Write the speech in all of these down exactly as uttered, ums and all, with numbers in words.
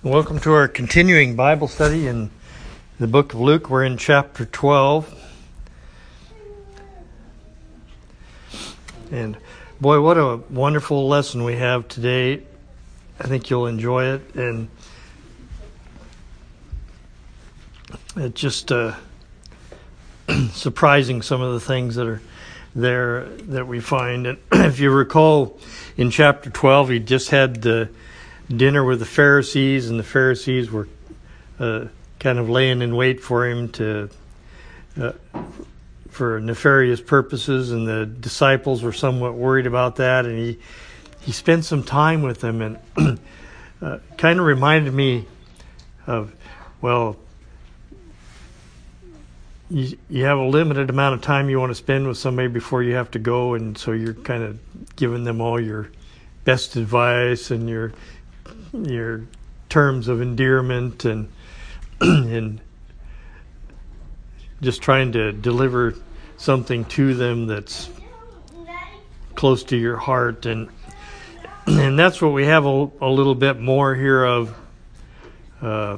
Welcome to our continuing Bible study in the book of Luke. We're in chapter twelve. And boy, what a wonderful lesson we have today. I think you'll enjoy it. And it's just uh, surprising, some of the things that are there that we find. And if you recall, in chapter twelve, he just had the dinner with the Pharisees, and the Pharisees were uh, kind of laying in wait for him to uh, for nefarious purposes, and the disciples were somewhat worried about that, and he he spent some time with them, and uh, kind of reminded me of, well, you, you have a limited amount of time you want to spend with somebody before you have to go, and so you're kind of giving them all your best advice and your your terms of endearment, and and just trying to deliver something to them that's close to your heart, and and that's what we have a, a little bit more here of. Uh,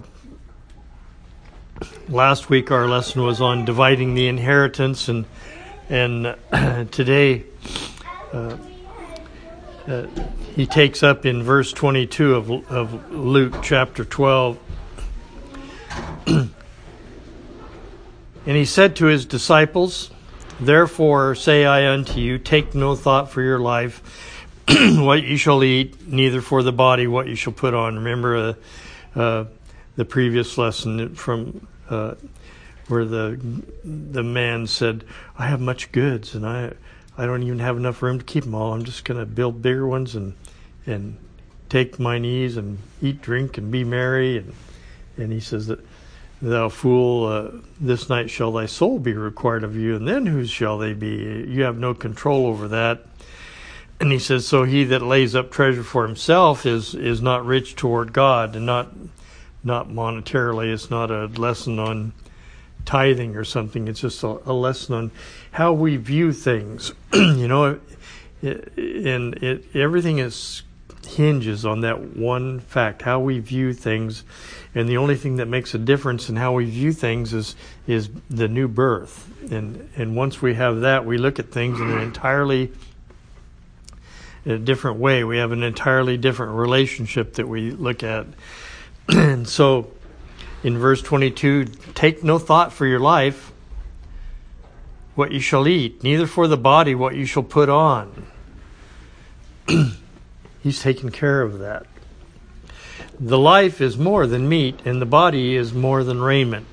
last week our lesson was on dividing the inheritance, and and uh, today uh, uh, he takes up in verse twenty-two of of Luke chapter twelve. And he said to his disciples, "Therefore say I unto you, take no thought for your life, what you shall eat, neither for the body what you shall put on." Remember uh, uh, the previous lesson from uh, where the the man said, "I have much goods, and I I don't even have enough room to keep them all. I'm just going to build bigger ones and and take mine ease and eat, drink, and be merry." And and he says that, "Thou fool, uh, this night shall thy soul be required of you, and then whose shall they be? You have no control over that." And he says, "So he that lays up treasure for himself is is not rich toward God," and not not monetarily. It's not a lesson on tithing or something. It's just a, a lesson on how we view things. You know, it, and it everything is hinges on that one fact, how we view things. And the only thing that makes a difference in how we view things is is the new birth. And and once we have that, we look at things in an entirely a different way. We have an entirely different relationship that we look at. And so in verse twenty-two, take no thought for your life, what you shall eat, neither for the body what you shall put on. He's taken care of that. The life is more than meat, and the body is more than raiment.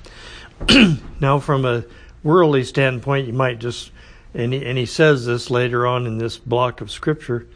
Now, from a worldly standpoint, you might just, and he, and he says this later on in this block of scripture,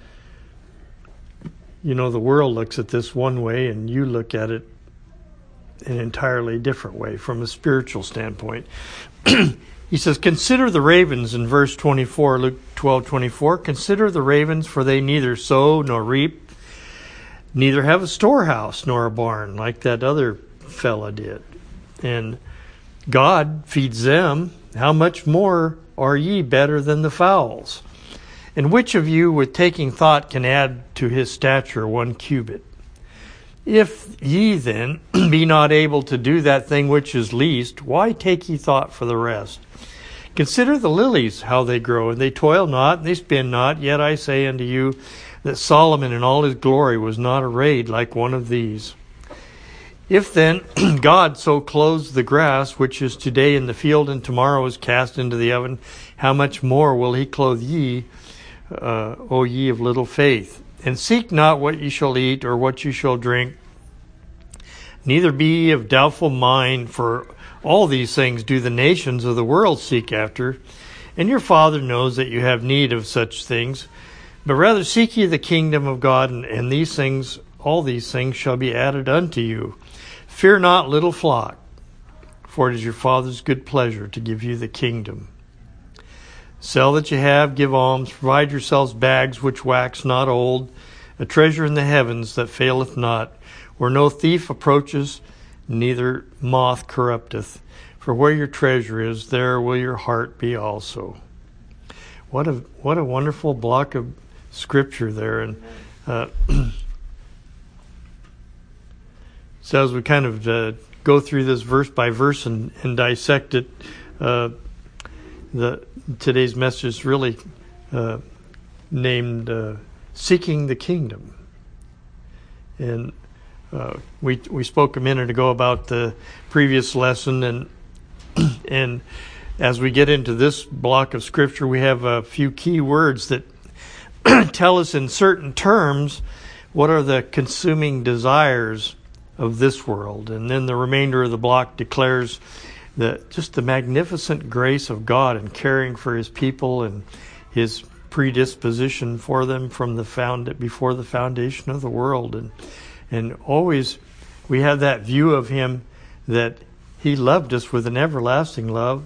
you know, the world looks at this one way, and you look at it an entirely different way from a spiritual standpoint. He says, "Consider the ravens," in verse twenty-four, Luke twelve twenty-four. "Consider the ravens, for they neither sow nor reap, neither have a storehouse nor a barn, like that other fella did. And God feeds them. How much more are ye better than the fowls? And which of you with taking thought can add to his stature one cubit? If ye then be not able to do that thing which is least, why take ye thought for the rest? Consider the lilies, how they grow, and they toil not, and they spin not. Yet I say unto you that Solomon in all his glory was not arrayed like one of these. If then God so clothes the grass, which is today in the field and tomorrow is cast into the oven, how much more will he clothe ye, uh, O ye of little faith? And seek not what ye shall eat or what ye shall drink, neither be ye of doubtful mind, for all these things do the nations of the world seek after, and your Father knows that you have need of such things. But rather seek ye the kingdom of God, and, and these things, all these things shall be added unto you. Fear not, little flock, for it is your Father's good pleasure to give you the kingdom. Sell that you have, give alms, provide yourselves bags which wax not old, a treasure in the heavens that faileth not, where no thief approaches, neither moth corrupteth. For where your treasure is, there will your heart be also." What a what a wonderful block of scripture there. And uh, So as we kind of uh, go through this verse by verse and, and dissect it, uh, the today's message is really uh, named uh, "Seeking the Kingdom," and uh, we we spoke a minute ago about the previous lesson, and and as we get into this block of scripture, we have a few key words that tell us in certain terms what are the consuming desires of this world. And then the remainder of the block declares the just the magnificent grace of God in caring for his people and his predisposition for them from the found before the foundation of the world. And and always we have that view of him that he loved us with an everlasting love,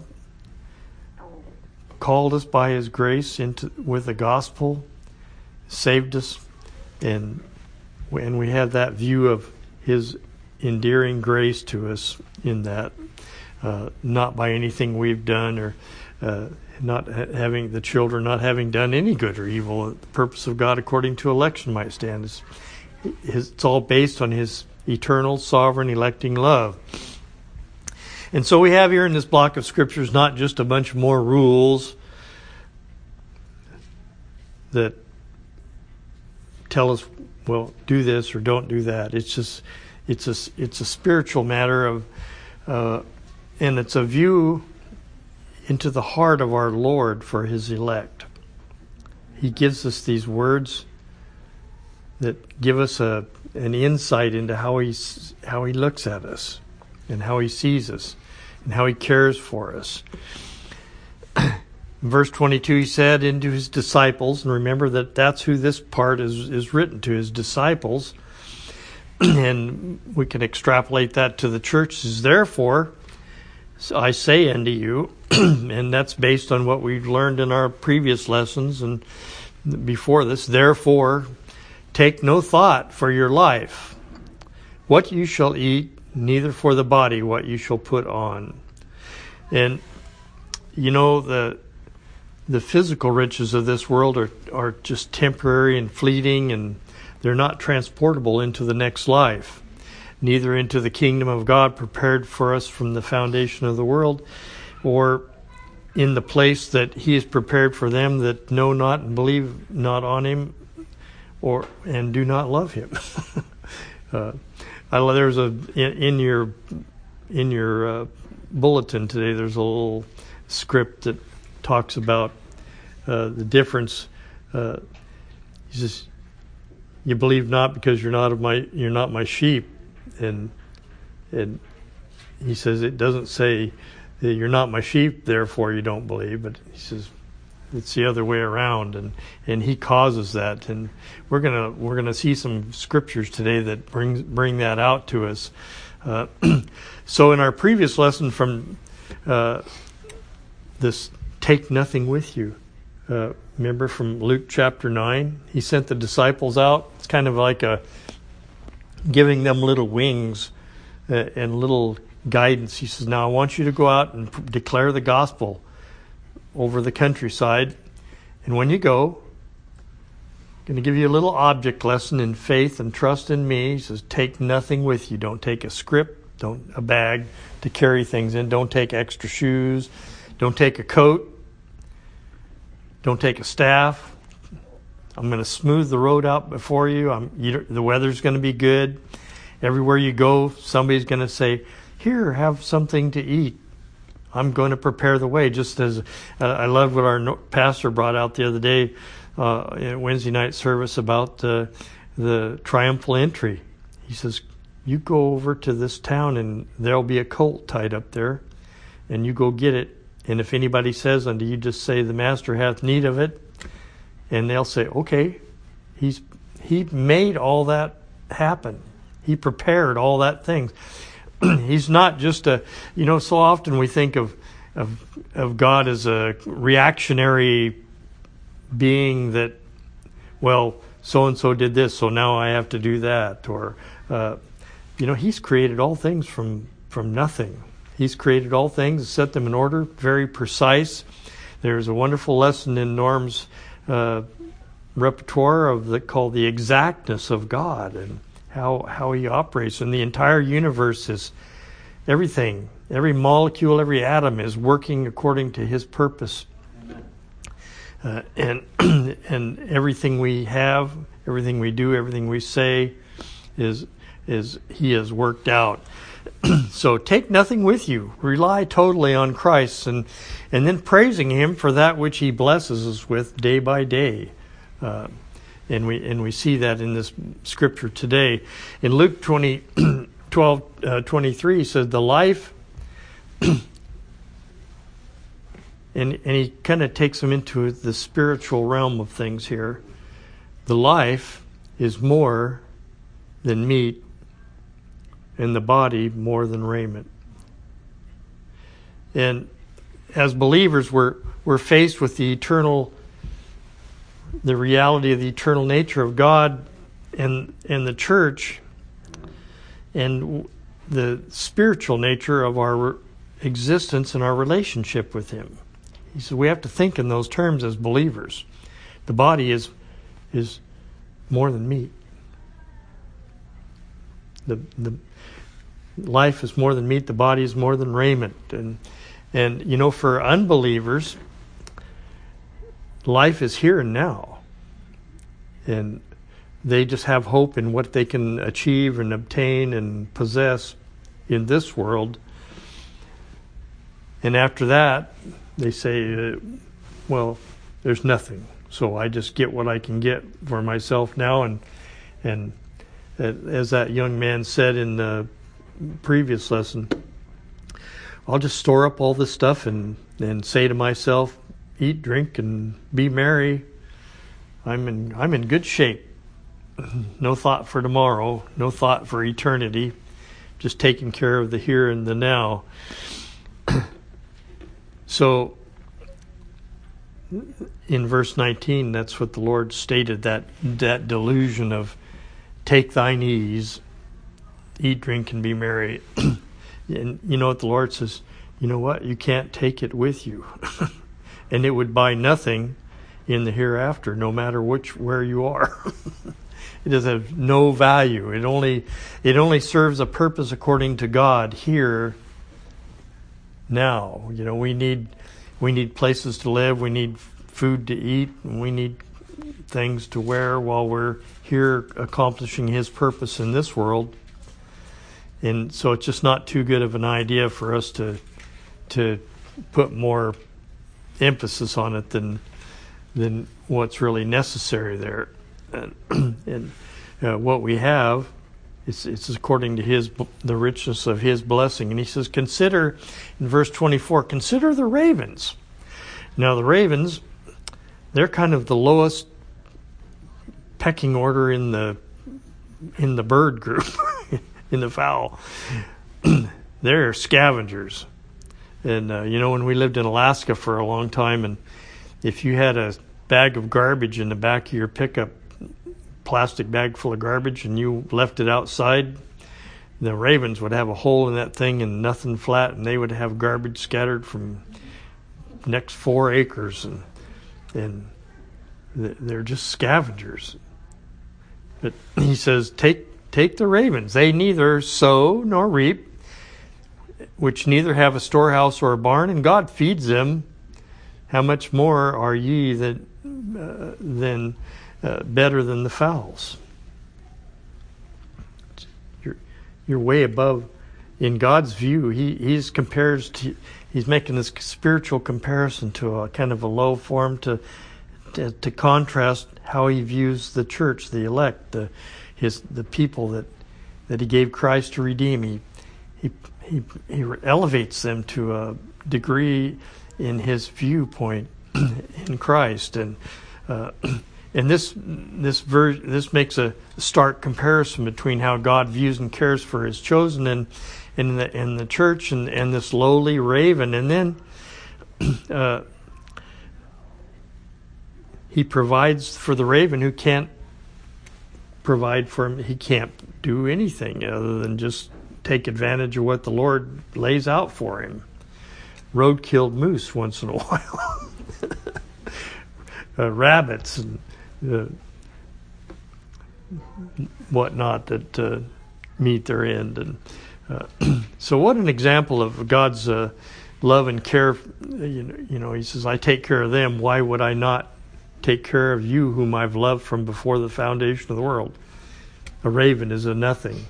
called us by his grace into with the gospel, saved us, and and we have that view of his endearing grace to us in that, uh, not by anything we've done, or uh, not ha- having the children not having done any good or evil. The purpose of God according to election might stand. It's, it's all based on his eternal, sovereign, electing love. And so we have here in this block of scriptures not just a bunch more rules that tell us, well, do this or don't do that. It's just, it's a, it's a spiritual matter of, uh, and it's a view into the heart of our Lord for his elect. He gives us these words that give us a an insight into how he how he looks at us, and how he sees us, and how he cares for us. Verse twenty-two, he said unto his disciples, and remember that that's who this part is, is written to, his disciples. And we can extrapolate that to the churches. Therefore, I say unto you, and that's based on what we've learned in our previous lessons and before this, therefore, take no thought for your life, what you shall eat, neither for the body what you shall put on. And, you know, the the physical riches of this world are, are just temporary and fleeting, and they're not transportable into the next life, neither into the kingdom of God prepared for us from the foundation of the world, or in the place that he has prepared for them that know not and believe not on him, or and do not love him. uh, I, there's a in, in your in your uh, bulletin today. There's a little script that talks about uh, the difference. Uh, he says, "You believe not because you're not of my you're not my sheep," and and he says it doesn't say that you're not my sheep, therefore you don't believe, but he says it's the other way around, and, and he causes that, and we're gonna we're gonna see some scriptures today that bring bring that out to us. Uh, so in our previous lesson from uh, this, take nothing with you. Uh, remember from Luke chapter nine, he sent the disciples out. It's kind of like a giving them little wings uh, and little guidance. He says, now I want you to go out and p- declare the gospel over the countryside. And when you go, I'm going to give you a little object lesson in faith and trust in me. He says, take nothing with you. Don't take a script, don't a bag to carry things in. Don't take extra shoes. Don't take a coat. Don't take a staff. I'm going to smooth the road out before you. I'm, you the weather's going to be good. Everywhere you go, somebody's going to say, here, have something to eat. I'm going to prepare the way. Just as uh, I love what our no- pastor brought out the other day uh, in Wednesday night service about uh, the triumphal entry. He says, you go over to this town and there'll be a colt tied up there, and you go get it. And if anybody says unto you, just say, the master hath need of it. And they'll say, okay, he's he made all that happen. He prepared all that things. He's not just a, you know, so often we think of, of of God as a reactionary being that, well, so-and-so did this, so now I have to do that. Or, uh, you know, he's created all things from, from nothing. He's created all things, set them in order, very precise. There's a wonderful lesson in Norm's uh, repertoire of the called the exactness of God, and how how he operates. And the entire universe is everything, every molecule, every atom is working according to his purpose. Uh, and and everything we have, everything we do, everything we say is is he has worked out. So take nothing with you. Rely totally on Christ, and and then praising him for that which he blesses us with day by day. Uh, and we and we see that in this scripture today. In Luke twenty, twelve, uh, twenty-three, he says, the life, and, and he kind of takes them into the spiritual realm of things here. The life is more than meat, and the body more than raiment. And as believers, we're we're faced with the eternal, the reality of the eternal nature of God and and the church, and the spiritual nature of our existence and our relationship with him. He said we have to think in those terms as believers. The body is is more than meat. The the life is more than meat, the body is more than raiment. And and you know, for unbelievers, life is here and now. And they just have hope in what they can achieve and obtain and possess in this world. And after that, they say, uh, well, there's nothing. So I just get what I can get for myself now. And and as that young man said in the previous lesson, I'll just store up all this stuff and, and say to myself, eat, drink, and be merry. I'm in I'm in good shape. No thought for tomorrow, no thought for eternity, just taking care of the here and the now. So in verse nineteen, that's what the Lord stated, that that delusion of take thine ease, eat, drink, and be merry. And you know what the Lord says? You know what? You can't take it with you. And it would buy nothing in the hereafter, no matter which where you are. It does have no value. It only it only serves a purpose according to God here, now. You know, we need we need places to live, we need food to eat, and we need things to wear while we're here accomplishing his purpose in this world. And so it's just not too good of an idea for us to to put more emphasis on it than than what's really necessary there. And, and uh, what we have, it's, it's according to his the richness of his blessing. And he says, consider, in verse twenty-four, consider the ravens. Now the ravens, they're kind of the lowest pecking order in the in the bird group, in the fowl. They're scavengers. And uh, you know, when we lived in Alaska for a long time, and if you had a bag of garbage in the back of your pickup, plastic bag full of garbage, and you left it outside, the ravens would have a hole in that thing and nothing flat, and they would have garbage scattered from next four acres, and and they're just scavengers. But he says, take take the ravens. They neither sow nor reap, which neither have a storehouse or a barn, and God feeds them. How much more are ye that uh, than uh, better than the fowls? You're you're way above in God's view. He he's compares to he's making this spiritual comparison to a kind of a low form to to, to contrast how he views the church, the elect, the his the people that that he gave Christ to redeem. He he he, he elevates them to a degree in his viewpoint in Christ, and uh, and this this ver- this makes a stark comparison between how God views and cares for his chosen and in the in the church, and, and this lowly raven, and then uh, he provides for the raven who can't provide for him. He can't do anything other than just take advantage of what the Lord lays out for him. Road-killed moose once in a while, uh, rabbits, and uh, whatnot that uh, meet their end. And uh, so, what an example of God's uh, love and care. You know, you know, He says, "I take care of them. Why would I not take care of you, whom I've loved from before the foundation of the world?" A raven is a nothing.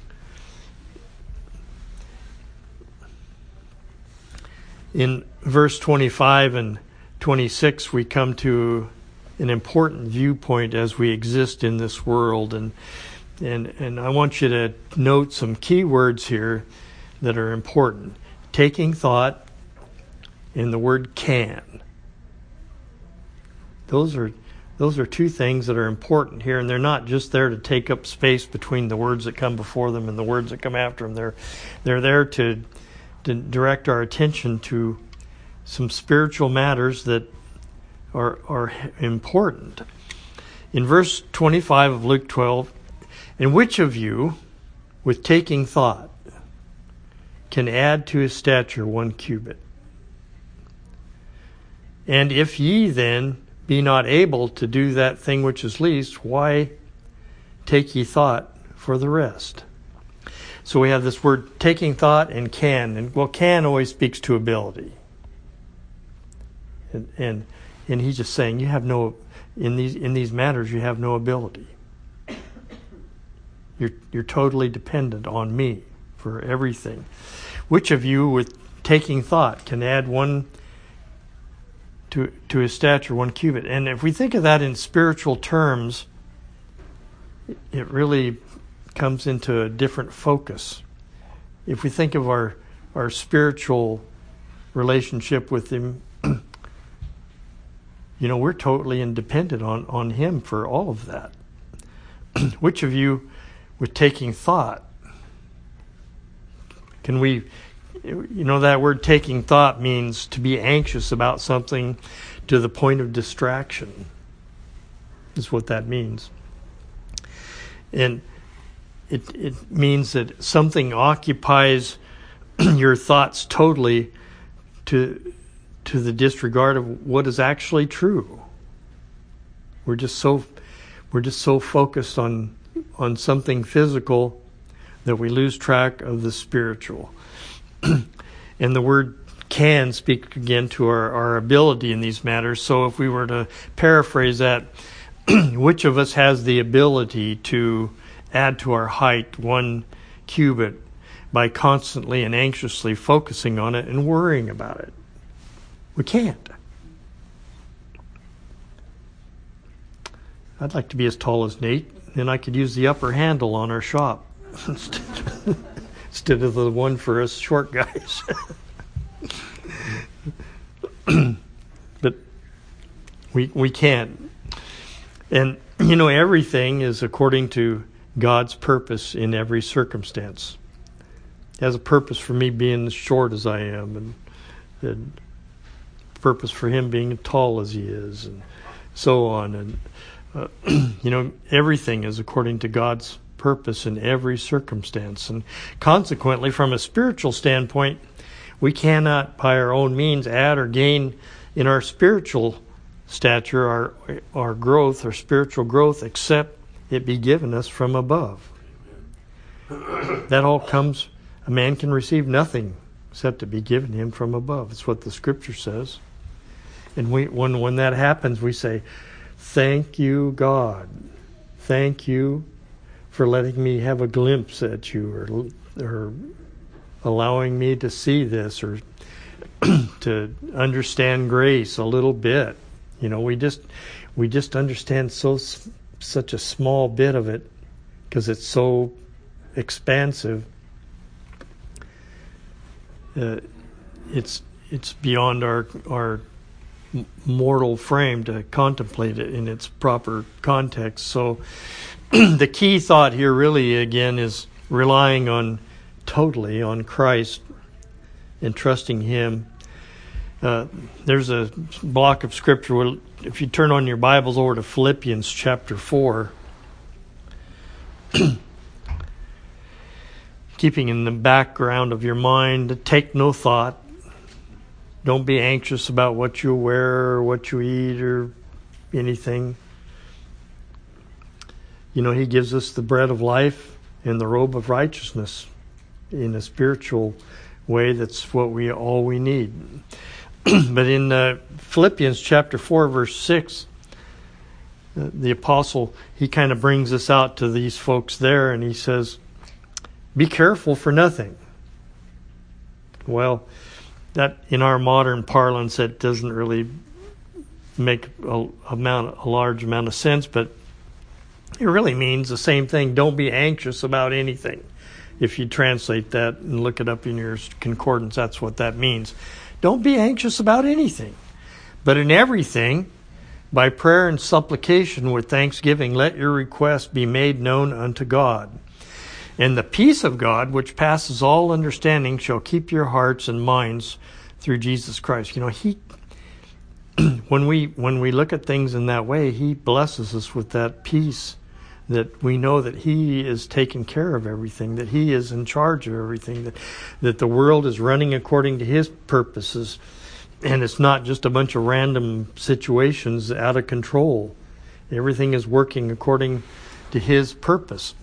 In verse twenty-five and twenty-six, we come to an important viewpoint as we exist in this world, and and and I want you to note some key words here that are important. Taking thought, and the word can. Those are those are two things that are important here, and they're not just there to take up space between the words that come before them and the words that come after them. They're they're there to to direct our attention to some spiritual matters that are are important. In verse twenty-five of Luke twelve, "And which of you, with taking thought, can add to his stature one cubit? And if ye then be not able to do that thing which is least, why take ye thought for the rest?" So we have this word taking thought and can. And well, can always speaks to ability. And and, and he's just saying you have no in these in these matters you have no ability. You're you're totally dependent on me for everything. Which of you with taking thought can add one to to his stature, one cubit? And if we think of that in spiritual terms, it really comes into a different focus. If we think of our our spiritual relationship with Him, you know, we're totally independent on, on Him for all of that. Which of you, with taking thought, can we, you know, that word taking thought means to be anxious about something to the point of distraction, is what that means. And It it means that something occupies your thoughts totally to to the disregard of what is actually true. We're just so we're just so focused on on something physical that we lose track of the spiritual. And the word can speak again to our, our ability in these matters. So if we were to paraphrase that, which of us has the ability to add to our height one cubit by constantly and anxiously focusing on it and worrying about it? We can't. I'd like to be as tall as Nate, and I could use the upper handle on our shop instead of the one for us short guys. But we we can't. And, you know, everything is according to God's purpose in every circumstance. He has a purpose for me being as short as I am, and, and purpose for Him being as tall as He is, and so on. And uh, you know, everything is according to God's purpose in every circumstance. And consequently, from a spiritual standpoint, we cannot, by our own means, add or gain in our spiritual stature, our our growth, our spiritual growth, except it be given us from above. That all comes, a man can receive nothing except it be given him from above. It's what the Scripture says. And we, when when that happens, we say, "Thank you, God. Thank you for letting me have a glimpse at you, or or allowing me to see this, or to understand grace a little bit." You know, we just we just understand so such a small bit of it because it's so expansive. Uh, it's it's beyond our our mortal frame to contemplate it in its proper context. So the key thought here really again is relying on totally on Christ and trusting Him. Uh, there's a block of scripture where, if you turn on your Bibles over to Philippians chapter four, keeping in the background of your mind, take no thought. Don't be anxious about what you wear or what you eat or anything. you know, he gives us the bread of life and the robe of righteousness in a spiritual way. That's what we all we need. But in uh, Philippians chapter four, verse six, uh, the apostle, he kind of brings this out to these folks there, and he says, be careful for nothing. Well, that in our modern parlance, that doesn't really make a, amount, a large amount of sense, but it really means the same thing. Don't be anxious about anything. If you translate that and look it up in your concordance, that's what that means. Don't be anxious about anything, but in everything, by prayer and supplication with thanksgiving, let your requests be made known unto God. And the peace of God, which passes all understanding, shall keep your hearts and minds through Jesus Christ. You know, He, when we when we look at things in that way, He blesses us with that peace, that we know that He is taking care of everything, that He is in charge of everything, that that the world is running according to His purposes, and it's not just a bunch of random situations out of control. Everything is working according to His purpose.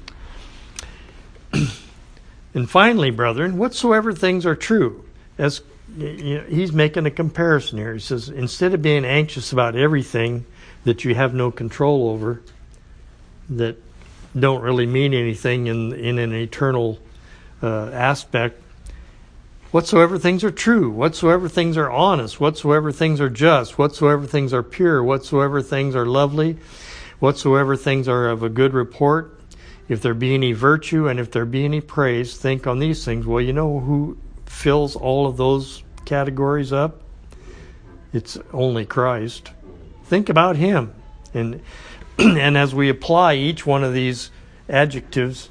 And finally, brethren, whatsoever things are true, as you know, he's making a comparison here. He says, instead of being anxious about everything that you have no control over, that don't really mean anything in in an eternal uh, aspect, whatsoever things are true, whatsoever things are honest, whatsoever things are just, whatsoever things are pure, whatsoever things are lovely, whatsoever things are of a good report, if there be any virtue and if there be any praise, think on these things. Well, you know who fills all of those categories up? It's only Christ. Think about Him. And and as we apply each one of these adjectives,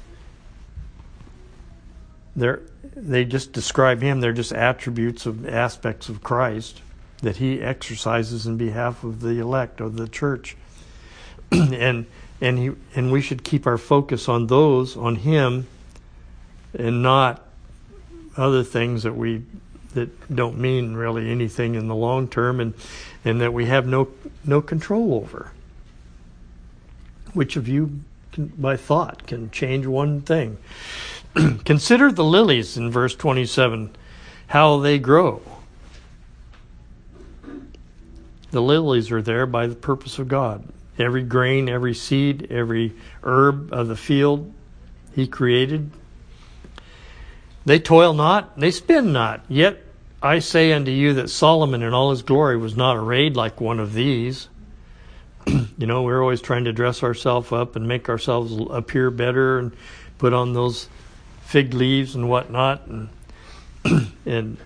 they're, they just describe Him. They're just attributes of aspects of Christ that He exercises in behalf of the elect, of the church. and And he and we should keep our focus on those, on Him, and not other things that we that don't mean really anything in the long term, and and that we have no no control over. Which of you, can, by thought, can change one thing? Consider the lilies in verse twenty-seven, how they grow. The lilies are there by the purpose of God. Every grain, every seed, every herb of the field He created. They toil not, they spin not. Yet I say unto you that Solomon in all his glory was not arrayed like one of these. You know, we're always trying to dress ourselves up and make ourselves appear better and put on those fig leaves and whatnot. And, and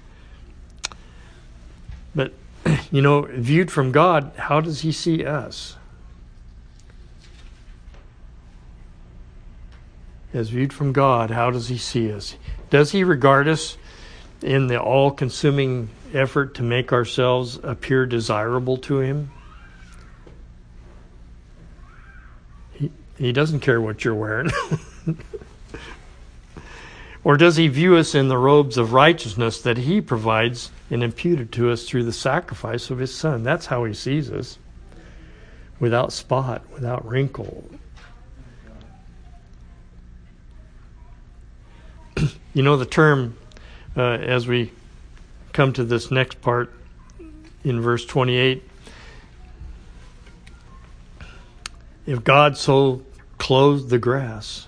but, you know, viewed from God, how does He see us? As viewed from God, how does He see us? Does He regard us in the all-consuming effort to make ourselves appear desirable to Him? He, he doesn't care what you're wearing. Or does He view us in the robes of righteousness that He provides and imputed to us through the sacrifice of His Son? That's how He sees us. Without spot, without wrinkle. You know, the term, uh, as we come to this next part in verse twenty-eight, if God so clothed the grass,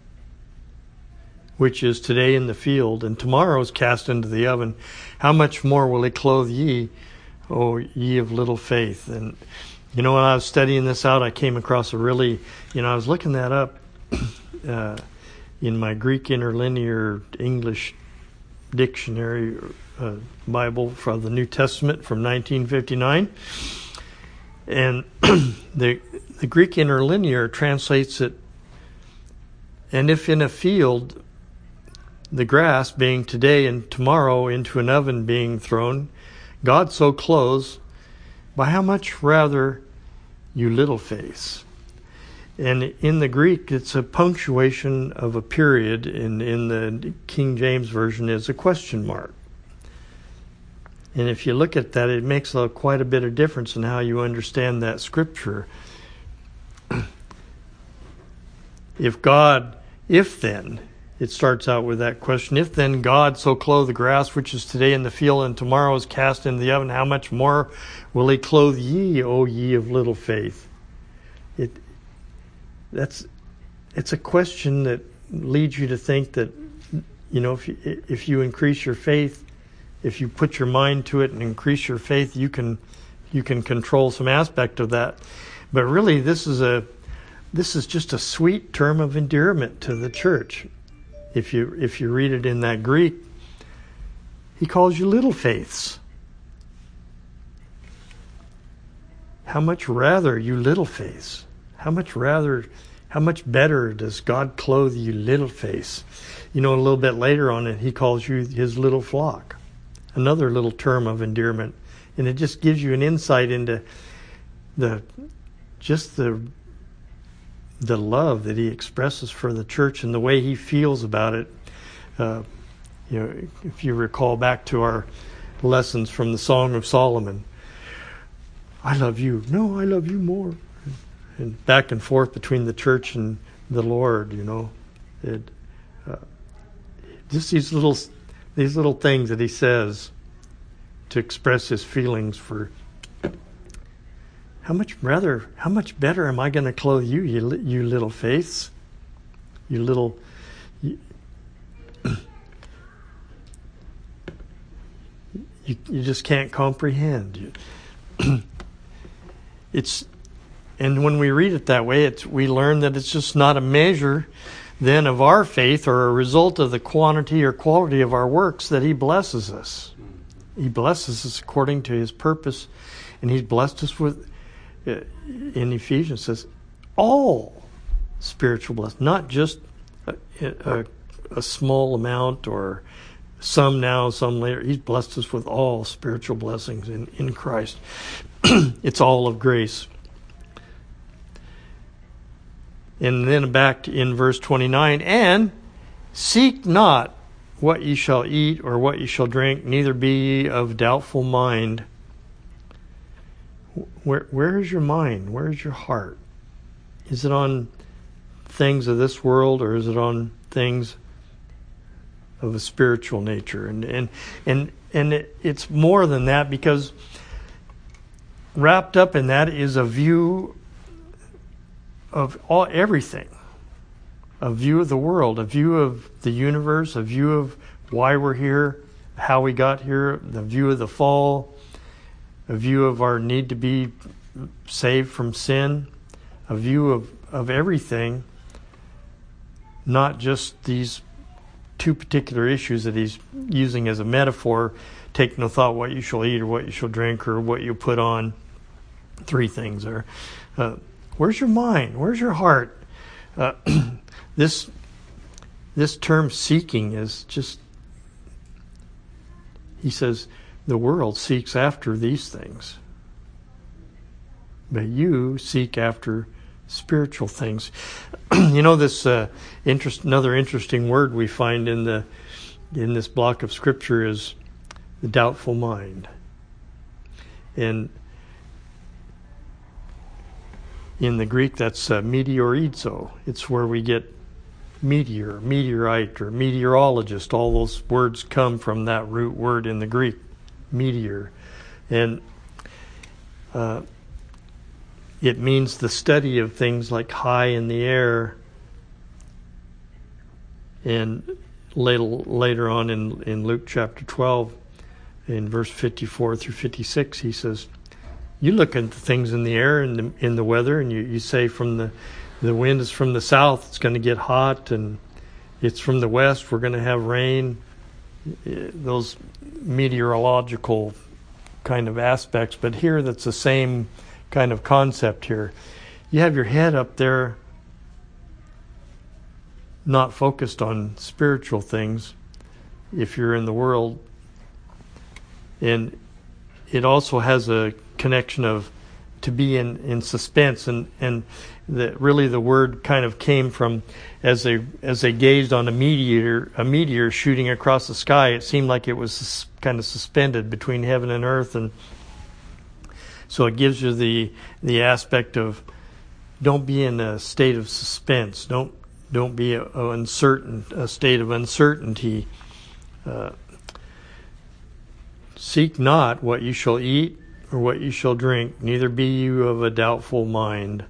which is today in the field, and tomorrow is cast into the oven, how much more will He clothe ye, O ye of little faith? And, you know, when I was studying this out, I came across a really, you know, I was looking that up, uh, in my Greek Interlinear English Dictionary uh, Bible from the New Testament from nineteen fifty-nine. And the the Greek Interlinear translates it, and if in a field the grass being today and tomorrow into an oven being thrown, God so clothes, by how much rather you little faith? And in the Greek, it's a punctuation of a period, and in the King James Version is a question mark. And if you look at that, it makes a, quite a bit of difference in how you understand that scripture. if God, if then, it starts out with that question, if then God so clothe the grass which is today in the field and tomorrow is cast into the oven, how much more will he clothe ye, O ye of little faith? It that's it's a question that leads you to think that, you know, if you, if you increase your faith, if you put your mind to it and increase your faith, you can you can control some aspect of that. But really, this is a this is just a sweet term of endearment to the church. If you if you read it in that Greek, he calls you little faiths. How much rather, you little faiths? How much rather, how much better does God clothe you little faiths? You know, a little bit later on it, he calls you his little flock. Another little term of endearment. And it just gives you an insight into the just the the love that he expresses for the church and the way he feels about it. Uh, you know, if you recall back to our lessons from the Song of Solomon, I love you. No, I love you more. And back and forth between the church and the Lord, you know. It, uh, just these little, these little things that he says to express his feelings for. How much rather, how much better am I going to clothe you, you, you little faiths? You little... You, you, you just can't comprehend. You, it's, and when we read it that way, it's, we learn that it's just not a measure then of our faith or a result of the quantity or quality of our works that he blesses us. He blesses us according to his purpose, and he's blessed us with... in Ephesians says all spiritual blessings, not just a, a, a small amount or some now, some later. He's blessed us with all spiritual blessings in, in Christ. It's all of grace. And then back in verse twenty-nine, and seek not what ye shall eat or what ye shall drink, neither be ye of doubtful mind. Where where is your mind? Where is your heart? Is it on things of this world, or is it on things of a spiritual nature? And and and and it, it's more than that, because wrapped up in that is a view of all everything, a view of the world, a view of the universe, a view of why we're here, how we got here, the view of the fall, a view of our need to be saved from sin, a view of, of everything, not just these two particular issues that he's using as a metaphor. Take no thought what you shall eat or what you shall drink or what you put on. Three things there. Uh, where's your mind? Where's your heart? Uh, this this term seeking is just, he says, the world seeks after these things, but you seek after spiritual things. You know, this uh, interest. Another interesting word we find in the in this block of scripture is the doubtful mind, and in the Greek that's uh, meteorizo. It's where we get meteor, meteorite, or meteorologist. All those words come from that root word in the Greek. Meteor, and uh, it means the study of things like high in the air. And later, later on in, in Luke chapter twelve, in verse fifty-four through fifty-six, he says, you look at the things in the air and in, in the weather, and you, you say from the the wind is from the south, it's going to get hot, and it's from the west, we're going to have rain. Those meteorological kind of aspects, but here that's the same kind of concept here. You have your head up there, not focused on spiritual things if you're in the world, and it also has a connection of to be in, in suspense, and and that really the word kind of came from as they as they gazed on a meteor a meteor shooting across the sky. It seemed like it was kind of suspended between heaven and earth, and so it gives you the the aspect of don't be in a state of suspense. Don't don't be a, a uncertain, a state of uncertainty. Uh, Seek not what you shall eat or what you shall drink, neither be you of a doubtful mind.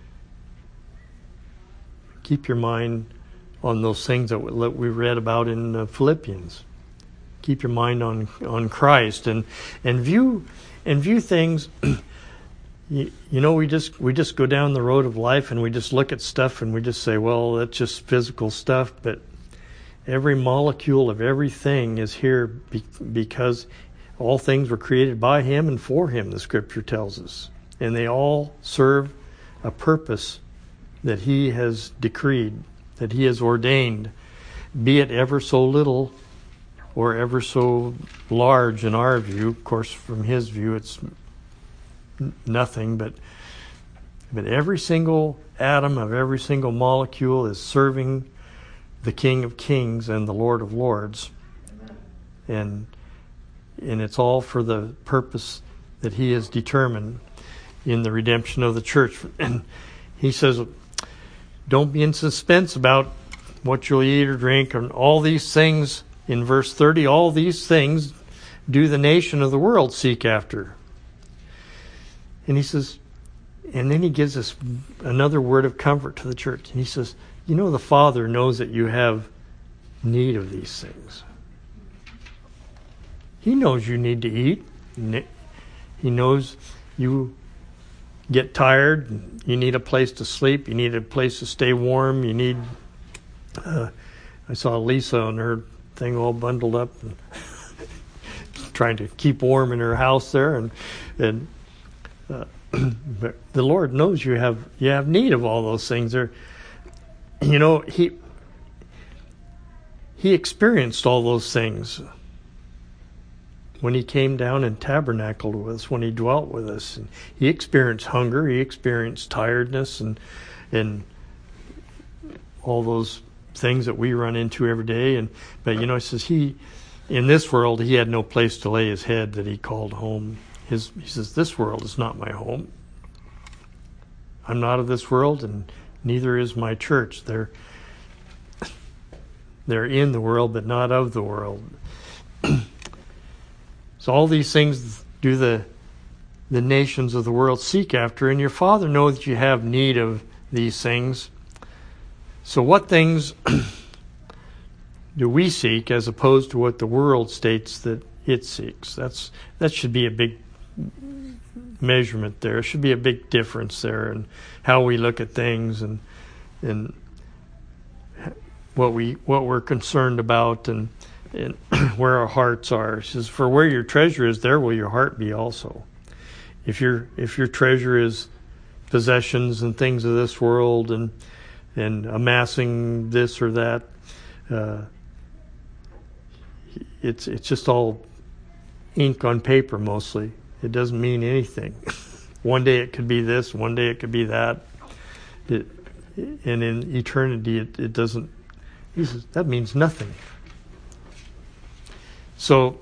Keep your mind on those things that we read about in uh, Philippians. Keep your mind on on Christ and and view and view things. you, you know, we just we just go down the road of life and we just look at stuff and we just say, well, that's just physical stuff. But every molecule of everything is here be, because all things were created by Him and for Him, the Scripture tells us, and they all serve a purpose that He has decreed, that He has ordained, be it ever so little or ever so large in our view. Of course, from His view, it's nothing, but but every single atom of every single molecule is serving the King of Kings and the Lord of Lords, and and it's all for the purpose that He has determined in the redemption of the church. And He says, don't be in suspense about what you'll eat or drink, and all these things. In verse thirty, all these things do the nation of the world seek after. And He says, and then He gives us another word of comfort to the church. And He says, you know, the Father knows that you have need of these things. He knows you need to eat. He knows you get tired. You need a place to sleep. You need a place to stay warm. You need... Uh, I saw Lisa on her thing all bundled up and trying to keep warm in her house there. And, and uh, but the Lord knows you have you have need of all those things. There, you know, He He experienced all those things when He came down and tabernacled with us, when He dwelt with us. And He experienced hunger, He experienced tiredness, and and all those things that we run into every day. And but you know, He says He, in this world, He had no place to lay His head that He called home. His He says, this world is not my home. I'm not of this world, and neither is my church. They're they're in the world, but not of the world. So all these things do the the nations of the world seek after, and your Father knows that you have need of these things. So what things do we seek as opposed to what the world states that it seeks? That's that should be a big measurement there. It should be a big difference there in how we look at things and and what we what we're concerned about and and where our hearts are. It says, for where your treasure is, there will your heart be also. If your if your treasure is possessions and things of this world and and amassing this or that, uh, it's it's just all ink on paper mostly. It doesn't mean anything. One day it could be this, one day it could be that. It, and in eternity, it, it doesn't. He says, that means nothing. So,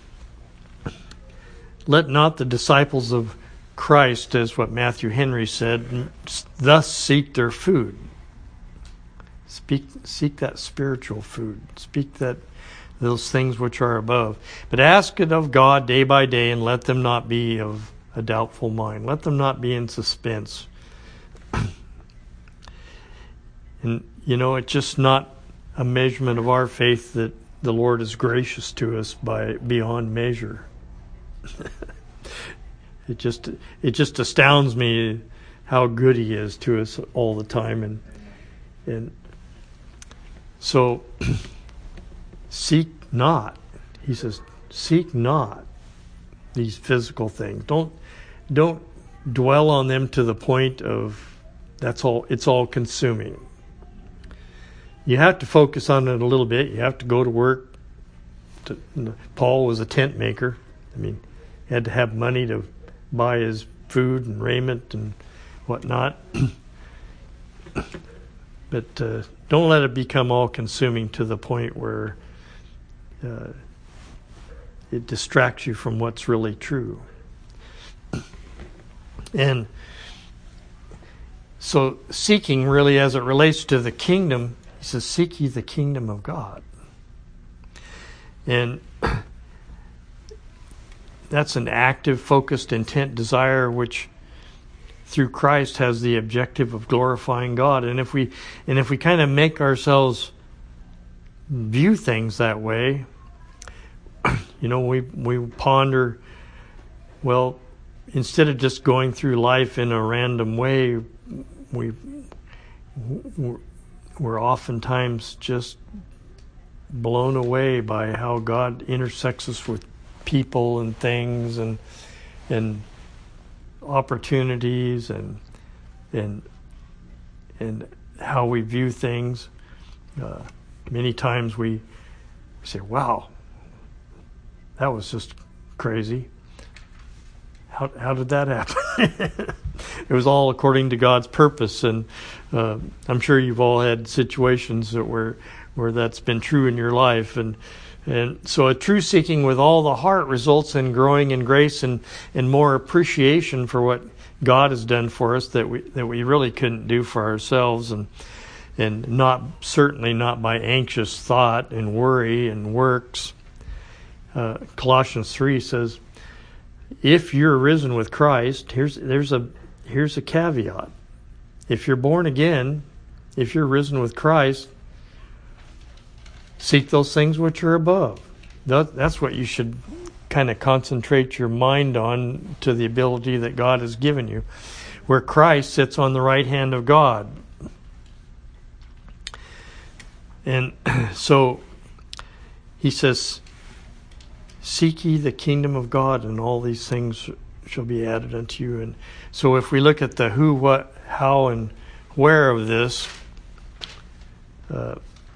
let not the disciples of Christ, as what Matthew Henry said, thus seek their food. Speak, seek that spiritual food. Speak that those things which are above. But ask it of God day by day, and let them not be of a doubtful mind. Let them not be in suspense. And, you know, it's just not a measurement of our faith that the Lord is gracious to us by beyond measure. It just it just astounds me how good He is to us all the time, and and so seek not. He says, seek not these physical things. Don't don't dwell on them to the point of that's all. It's all consuming. You have to focus on it a little bit. You have to go to work. To, Paul was a tent maker. I mean, he had to have money to buy his food and raiment and whatnot. But uh, don't let it become all-consuming to the point where uh, it distracts you from what's really true. And so seeking really, as it relates to the kingdom, he says, seek ye the kingdom of God. And that's an active, focused, intent desire which through Christ has the objective of glorifying God. And if we and if we kind of make ourselves view things that way, you know, we we ponder, well, instead of just going through life in a random way, we we're oftentimes just blown away by how God intersects us with people and things and and opportunities and and and how we view things. Uh, many times we say, "Wow, that was just crazy. How how did that happen?" It was all according to God's purpose, and uh, I'm sure you've all had situations that where where that's been true in your life, and and so a true seeking with all the heart results in growing in grace and, and more appreciation for what God has done for us that we that we really couldn't do for ourselves, and and not certainly not by anxious thought and worry and works. Uh, Colossians three says, if you're risen with Christ, here's there's a here's a caveat. If you're born again, if you're risen with Christ, seek those things which are above. That, that's what you should kind of concentrate your mind on, to the ability that God has given you, where Christ sits on the right hand of God. And so he says, seek ye the kingdom of God, and all these things shall be added unto you. And so if we look at the who, what, how, and where of this, uh,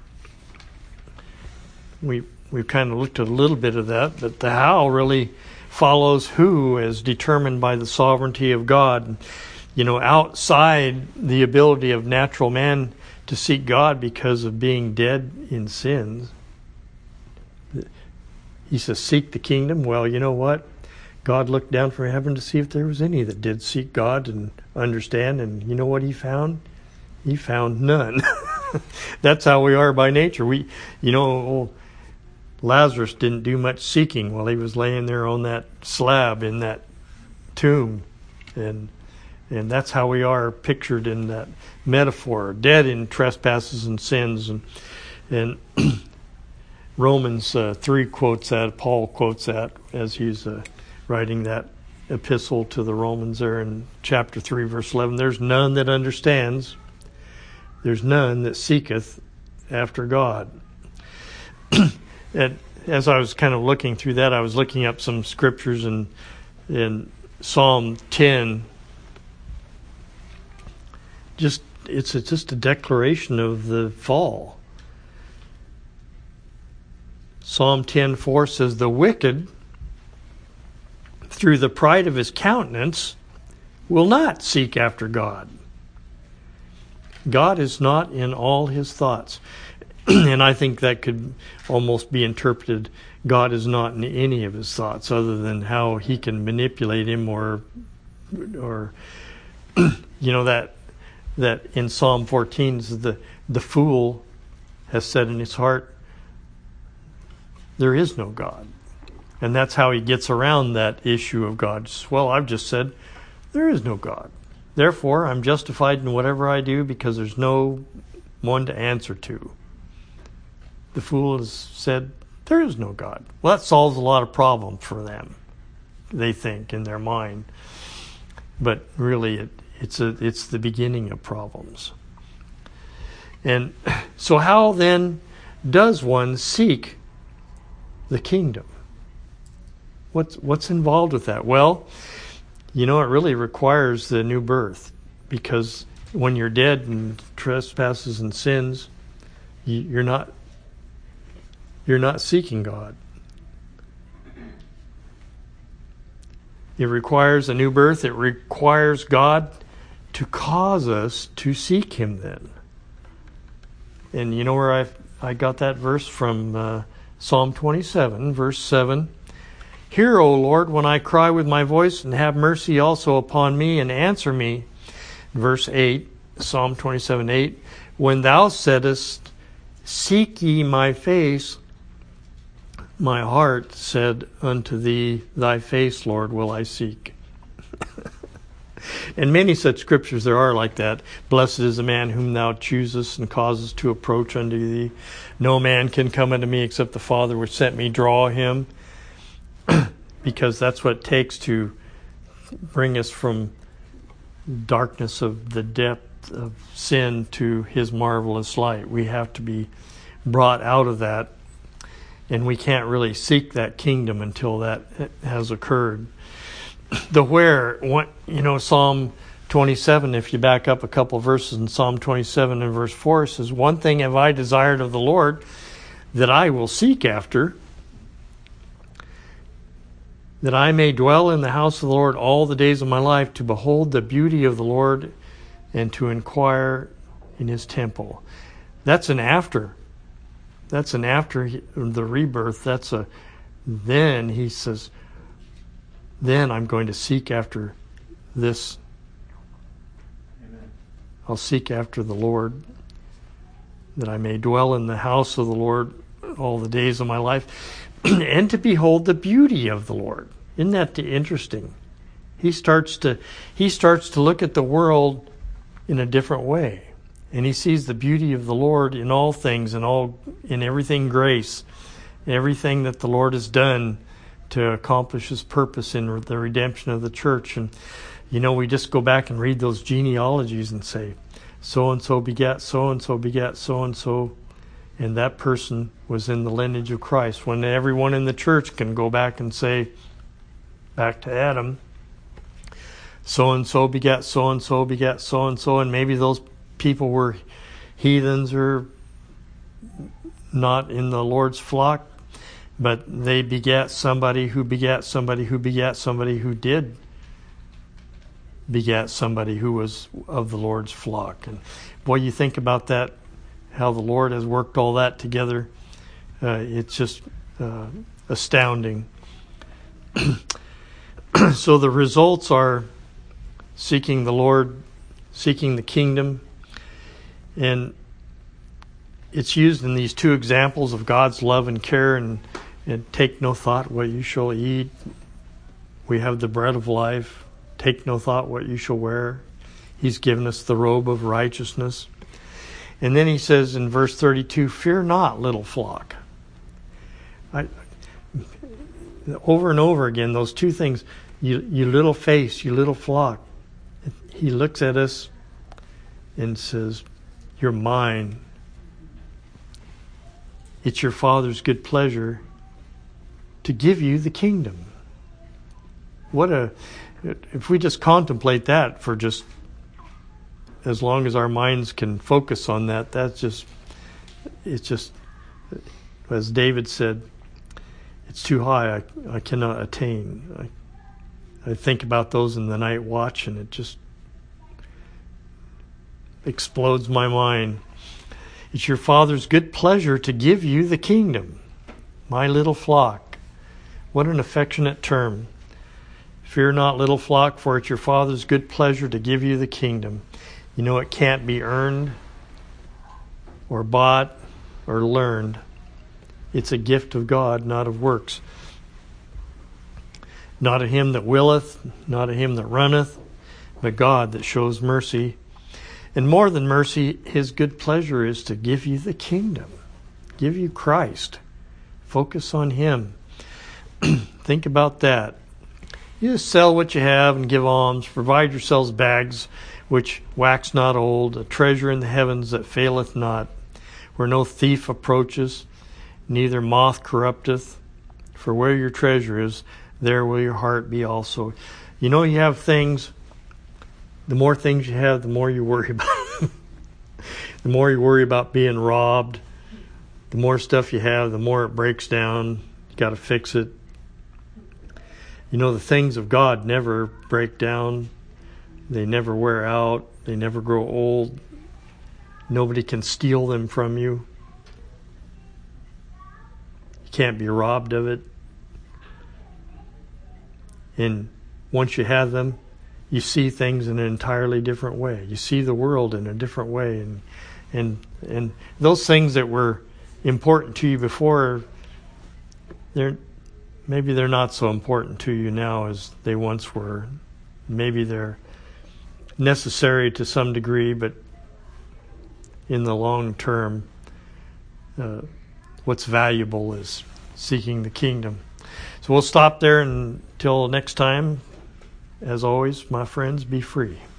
we we've kind of looked at a little bit of that, but the how really follows who, as determined by the sovereignty of God. You know, outside the ability of natural man to seek God because of being dead in sins. He says, seek the kingdom. Well, you know what? God looked down from heaven to see if there was any that did seek God and understand, and you know what he found? He found none. That's how we are by nature. We, you know, Lazarus didn't do much seeking while he was laying there on that slab in that tomb, and and that's how we are pictured in that metaphor, dead in trespasses and sins. And and Romans uh, three quotes that, Paul quotes that as he's uh, writing that epistle to the Romans there in chapter three, verse eleven. There's none that understands. There's none that seeketh after God. And as I was kind of looking through that, I was looking up some scriptures in in Psalm ten. Just it's, it's just a declaration of the fall. Psalm ten four says, the wicked, through the pride of his countenance, will not seek after God. God is not in all his thoughts. And I think that could almost be interpreted, God is not in any of his thoughts, other than how he can manipulate him, or, or you know, that that in Psalm fourteen, the the fool has said in his heart, there is no God. And that's how he gets around that issue of God. Well, I've just said, there is no God. Therefore, I'm justified in whatever I do because there's no one to answer to. The fool has said, there is no God. Well, that solves a lot of problems for them, they think, in their mind. But really, it, it's a, it's the beginning of problems. And so how then does one seek the kingdom? What's, what's involved with that? Well, you know, it really requires the new birth, because when you're dead in trespasses and sins, you, you're not you're not seeking God. It requires a new birth. It requires God to cause us to seek him then. And you know where I I got that verse from? Uh, Psalm twenty-seven, verse seven. Hear, O Lord, when I cry with my voice, and have mercy also upon me, and answer me. Verse eight. Psalm twenty-seven eight, when thou saidest, seek ye my face, my heart said unto thee, thy face, Lord, will I seek. And many such scriptures there are like that. Blessed is the man whom thou choosest and causest to approach unto thee. No man can come unto me except the Father which sent me draw him. Because that's what it takes to bring us from darkness of the depth of sin to his marvelous light. We have to be brought out of that, and we can't really seek that kingdom until that has occurred. The where, you know, Psalm twenty-seven, if you back up a couple of verses in Psalm twenty-seven and verse four, it says, one thing have I desired of the Lord, that I will seek after, that I may dwell in the house of the Lord all the days of my life, to behold the beauty of the Lord and to inquire in his temple. That's an after. That's an after the rebirth. That's a, then he says, then I'm going to seek after this. Amen. I'll seek after the Lord, that I may dwell in the house of the Lord all the days of my life, and to behold the beauty of the Lord. Isn't that interesting? He starts to he starts to look at the world in a different way, and he sees the beauty of the Lord in all things, and all in everything grace, everything that the Lord has done to accomplish his purpose in the redemption of the church. And you know, we just go back and read those genealogies and say, so and so begat so and so begat so and so. And that person was in the lineage of Christ. When everyone in the church can go back and say, back to Adam, so-and-so begat so-and-so begat so-and-so, and maybe those people were heathens or not in the Lord's flock, but they begat somebody who begat somebody who begat somebody who did begat somebody who was of the Lord's flock. And boy, you think about that, how the Lord has worked all that together. Uh, it's just uh, astounding. So the results are seeking the Lord, seeking the kingdom. And it's used in these two examples of God's love and care, and, and take no thought what you shall eat. We have the bread of life. Take no thought what you shall wear. He's given us the robe of righteousness. And then he says in verse thirty-two, fear not, little flock. I, over and over again, those two things, you, you little face, you little flock. He looks at us and says, you're mine. It's your Father's good pleasure to give you the kingdom. What a, if we just contemplate that for just as long as our minds can focus on that, that's just, it's just, as David said, it's too high, I, I cannot attain. I, I think about those in the night watch, and it just explodes my mind. It's your Father's good pleasure to give you the kingdom, my little flock. What an affectionate term. Fear not, little flock, for it's your Father's good pleasure to give you the kingdom. You know, it can't be earned or bought or learned. It's a gift of God, not of works. Not of him that willeth, not of him that runneth, but God that shows mercy. And more than mercy, his good pleasure is to give you the kingdom, give you Christ. Focus on him. Think about that. You just sell what you have and give alms. Provide yourselves bags which wax not old, a treasure in the heavens that faileth not, where no thief approaches, neither moth corrupteth. For where your treasure is, there will your heart be also. You know, you have things, the more things you have, the more you worry about them. The more you worry about being robbed, the more stuff you have, the more it breaks down. You got to fix it. You know, the things of God never break down. They never wear out. They never grow old. Nobody can steal them from you. You can't be robbed of it. And once you have them, you see things in an entirely different way. You see the world in a different way, and and and those things that were important to you before, they're maybe they're not so important to you now as they once were. Maybe they're necessary to some degree, but in the long term, uh, what's valuable is seeking the kingdom. So we'll stop there until next time. As always, my friends, be free.